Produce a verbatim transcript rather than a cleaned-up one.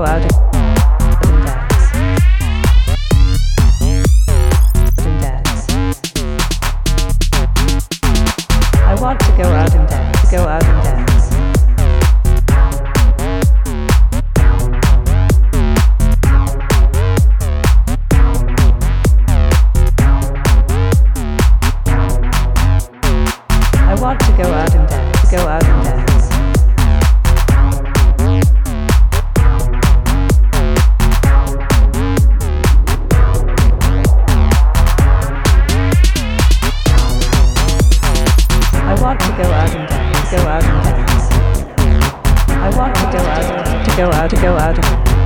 go out and dance. And dance. I want to go out and dance. Go out and dance. I want to go out and dance. Go out and dance. I want to go out and dance, go out and dance. I want to go out, to go out, to go out.